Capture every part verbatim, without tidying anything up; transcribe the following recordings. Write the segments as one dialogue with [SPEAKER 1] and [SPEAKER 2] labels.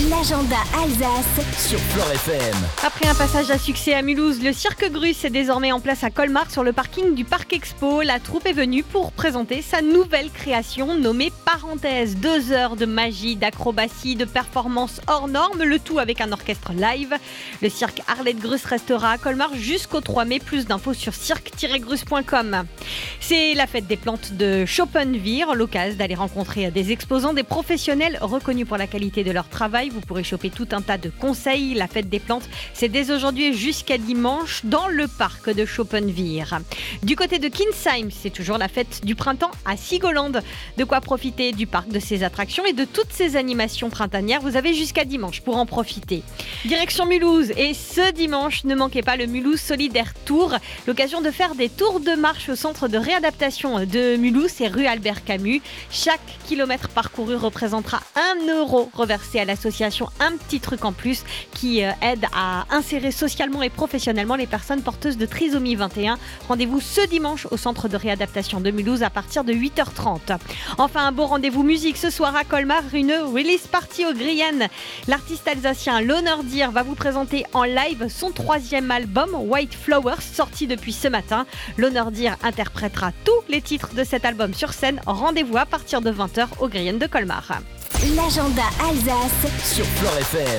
[SPEAKER 1] L'agenda Alsace
[SPEAKER 2] sur Flore F M.
[SPEAKER 3] Après un passage à succès à Mulhouse, le Cirque Grus est désormais en place à Colmar sur le parking du Parc Expo. La troupe est venue pour présenter sa nouvelle création nommée Parenthèse. Deux heures de magie, d'acrobatie, de performances hors normes, le tout avec un orchestre live. Le cirque Arlette Grus restera à Colmar jusqu'au trois mai. Plus d'infos sur cirque tiret grus point com. C'est la fête des plantes de Schopenvire, l'occasion d'aller rencontrer des exposants, des professionnels reconnus pour la qualité de leur travail. Vous pourrez choper tout un tas de conseils. La fête des plantes, c'est dès aujourd'hui jusqu'à dimanche dans le parc de Schopenvire. Du côté de Kinsheim, c'est toujours la fête du printemps à Sigoland. De quoi profiter du parc, de ses attractions et de toutes ses animations printanières. Vous avez jusqu'à dimanche pour en profiter. Direction Mulhouse, et ce dimanche, ne manquez pas le Mulhouse Solidaire Tour. L'occasion de faire des tours de marche au centre de réadaptation de Mulhouse et rue Albert Camus. Chaque kilomètre parcouru représentera un euro reversé à l'association Un Petit Truc en Plus qui aide à insérer socialement et professionnellement les personnes porteuses de trisomie vingt et un. Rendez-vous ce dimanche au centre de réadaptation de Mulhouse à partir de huit heures trente. Enfin, un beau rendez-vous musique ce soir à Colmar, une release party au Grienne. L'artiste alsacien Lonerdir va vous présenter en live son troisième album White Flowers, sorti depuis ce matin. Lonerdir interprétera tous les titres de cet album sur scène. Rendez-vous à partir de vingt heures au Grienne de Colmar.
[SPEAKER 1] L'agenda Alsace
[SPEAKER 2] sur Flore F M.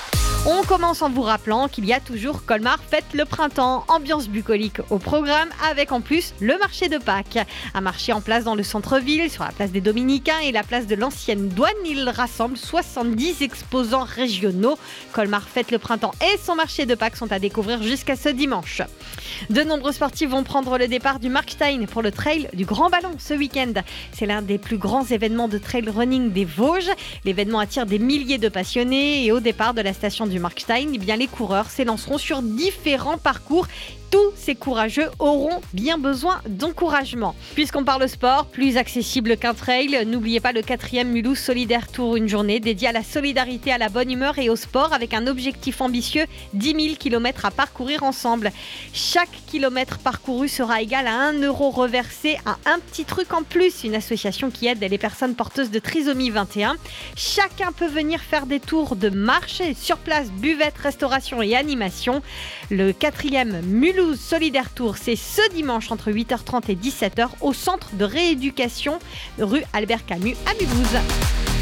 [SPEAKER 3] On commence en vous rappelant qu'il y a toujours Colmar fête le printemps, ambiance bucolique au programme avec en plus le marché de Pâques. Un marché en place dans le centre-ville, sur la place des Dominicains et la place de l'ancienne douane. Il rassemble soixante-dix exposants régionaux. Colmar fête le printemps et son marché de Pâques sont à découvrir jusqu'à ce dimanche. De nombreux sportifs vont prendre le départ du Markstein pour le trail du Grand Ballon ce week-end. C'est l'un des plus grands événements de trail running des Vosges. L'événement attire des milliers de passionnés et au départ de la station du Markstein, eh bien les coureurs s'élanceront sur différents parcours. Tous ces courageux auront bien besoin d'encouragement. Puisqu'on parle sport, plus accessible qu'un trail, n'oubliez pas le quatrième Mulhouse Solidaire Tour, une journée dédiée à la solidarité, à la bonne humeur et au sport avec un objectif ambitieux, dix mille kilomètres à parcourir ensemble. Chaque kilomètre parcouru sera égal à un euro reversé à Un Petit Truc en Plus, une association qui aide les personnes porteuses de trisomie vingt et un. Chacun peut venir faire des tours de marche, sur place, buvette, restauration et animation. Le quatrième Mulhouse Solidaire Tour, c'est ce dimanche entre huit heures trente et dix-sept heures au centre de rééducation rue Albert Camus à Mulhouse.